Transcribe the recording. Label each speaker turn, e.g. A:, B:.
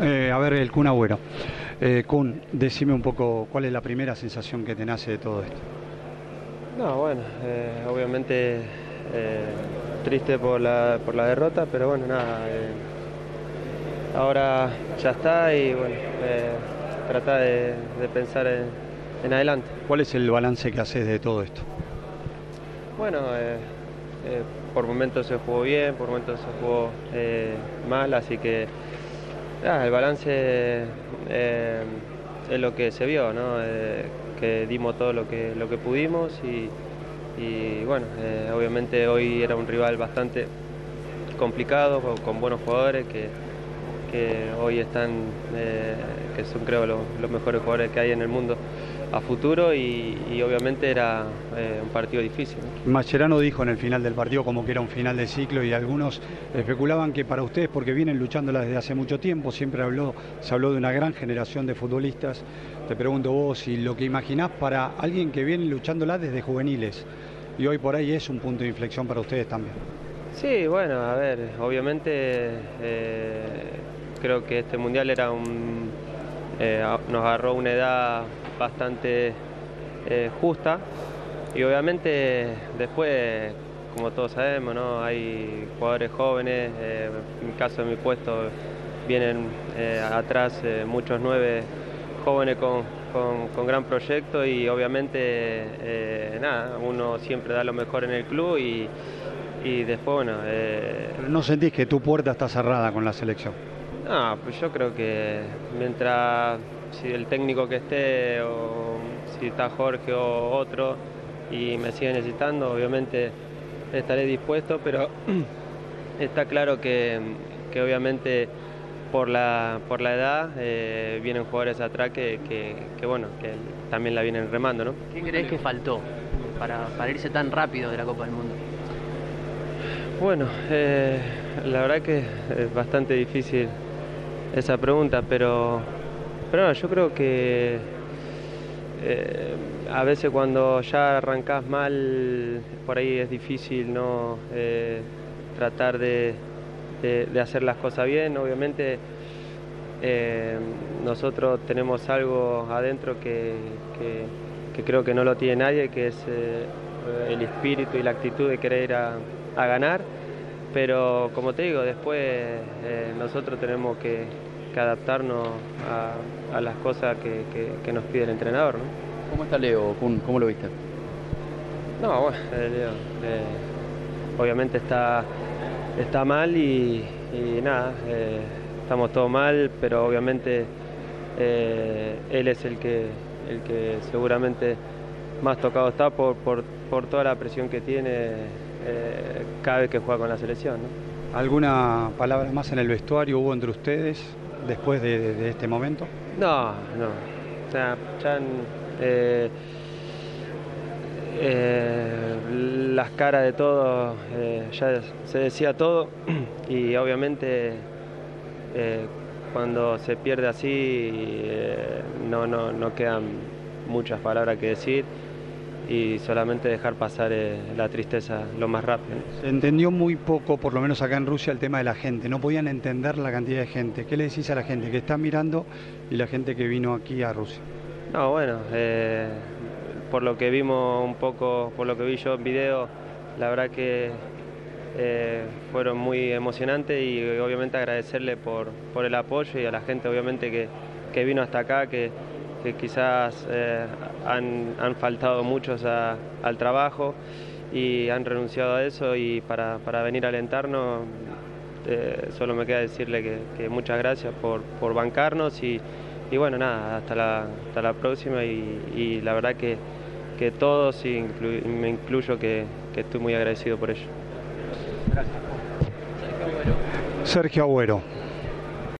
A: A ver, el Kun Agüero. Kun, decime un poco cuál es la primera sensación que te nace de todo esto.
B: No, bueno, obviamente triste por la derrota, pero bueno, nada, ahora ya está y bueno, trata de pensar en adelante.
A: ¿Cuál es el balance que haces de todo esto?
B: Bueno, por momentos se jugó bien, por momentos se jugó mal, así que el balance es lo que se vio, ¿no? Que dimos todo lo que pudimos y bueno, obviamente hoy era un rival bastante complicado, con buenos jugadores que hoy están, que son creo los mejores jugadores que hay en el mundo a futuro y obviamente era un partido difícil, ¿no?
A: Mascherano dijo en el final del partido como que era un final de ciclo y algunos especulaban que para ustedes, porque vienen luchándola desde hace mucho tiempo, se habló de una gran generación de futbolistas. Te pregunto vos si lo que imaginás para alguien que viene luchándola desde juveniles y hoy por ahí es un punto de inflexión para ustedes también.
B: Sí, bueno, a ver, obviamente creo que este mundial era nos agarró una edad bastante justa y obviamente después, como todos sabemos, ¿no? Hay jugadores jóvenes, en mi caso, en mi puesto, vienen atrás muchos 9 jóvenes con gran proyecto y obviamente nada, uno siempre da lo mejor en el club y después, bueno...
A: Pero ¿no sentís que tu puerta está cerrada con la selección?
B: No, pues yo creo que mientras si el técnico que esté o si está Jorge o otro y me sigue necesitando, obviamente estaré dispuesto, pero está claro que obviamente por la edad vienen jugadores atrás bueno, que también la vienen remando, ¿no?
C: ¿Qué crees que faltó para irse tan rápido de la Copa del Mundo?
B: Bueno, la verdad que es bastante difícil esa pregunta, pero no, yo creo que a veces cuando ya arrancás mal, por ahí es difícil, ¿no? Tratar de hacer las cosas bien. Obviamente nosotros tenemos algo adentro que creo que no lo tiene nadie, que es el espíritu y la actitud de querer ir a ganar, pero como te digo, después nosotros tenemos que adaptarnos a las cosas que nos pide el entrenador, ¿no?
D: ¿Cómo está Leo, Kun? ¿Cómo lo viste?
B: No, bueno, Leo, obviamente está mal y nada, estamos todos mal, pero obviamente él es el que seguramente más tocado está por toda la presión que tiene cada vez que juega con la selección, ¿no?
A: ¿Alguna palabra más en el vestuario hubo entre ustedes después de este momento?
B: No. O sea, ya las caras de todos, ya se decía todo y obviamente cuando se pierde así no quedan muchas palabras que decir y solamente dejar pasar la tristeza lo más rápido.
A: Se entendió muy poco, por lo menos acá en Rusia, el tema de la gente. No podían entender la cantidad de gente. ¿Qué le decís a la gente que está mirando y la gente que vino aquí a Rusia?
B: No, bueno, por lo que vimos un poco, por lo que vi yo en video, la verdad que fueron muy emocionantes y obviamente agradecerle por el apoyo y a la gente obviamente que vino hasta acá, que quizás han faltado muchos al trabajo y han renunciado a eso y para venir a alentarnos solo me queda decirle que muchas gracias por bancarnos y bueno, nada, hasta la próxima y la verdad que todos, y me incluyo, que estoy muy agradecido por ello.
A: Sergio Agüero.